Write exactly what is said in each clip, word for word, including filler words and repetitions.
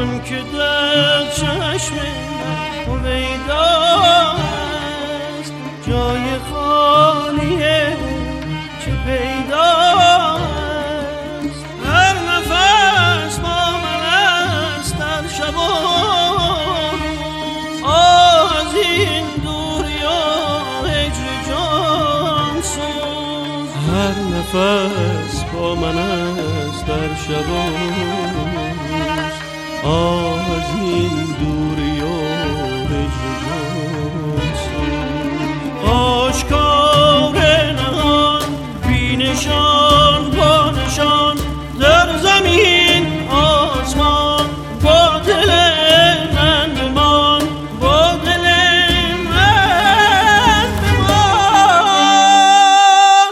آن که در چشم هویداست جای خالیه چه پیداست. هر نفس با من است در شب و روز، آه از این دوری و هجر جان سوز. هر نفس با من است در شب و روز، آه از این دوری و هجر جان سوز. آشکار نهان بی نشان با نشان در زمین آسمان، با دل من بمان، با دل من بمان.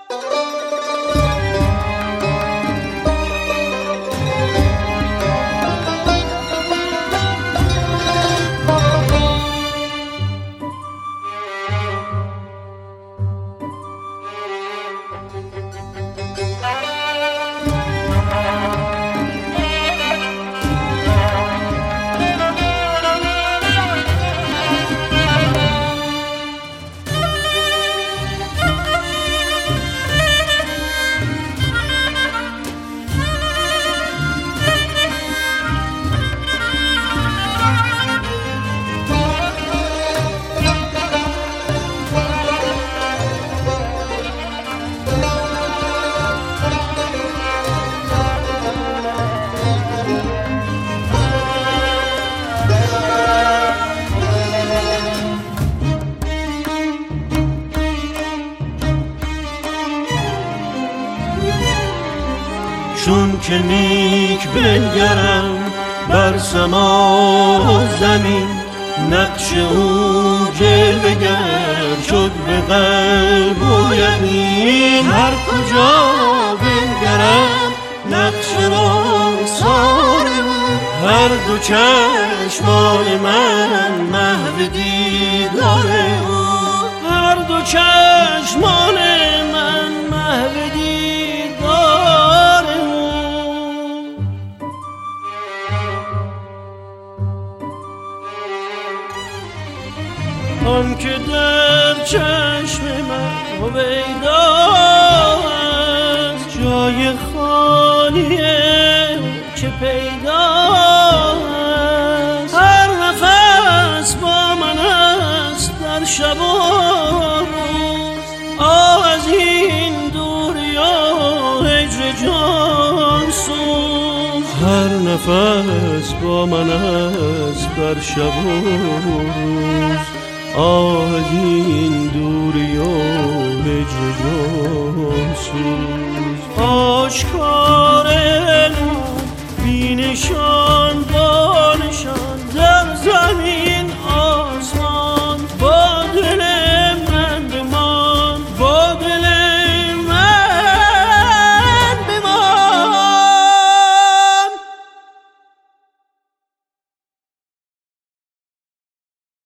چون که نیک بنگرم بر سما و زمین، نقش او جلوه گر شد به قلب و یقین. هر کجا بنگرم نقش رخسار او، هر دو چشمان من محو دیدار او. هر دو چشمان من محو دیدار او. آن که در چشم من هویداست جای خالیه چه پیداست. هر نفس با من است در شب و روز، آه از این دوری و هجر جان سوز. هر نفس با من است در شب و روز، آه از این دوری و هجر جان سوز. آشکار نو بی نشان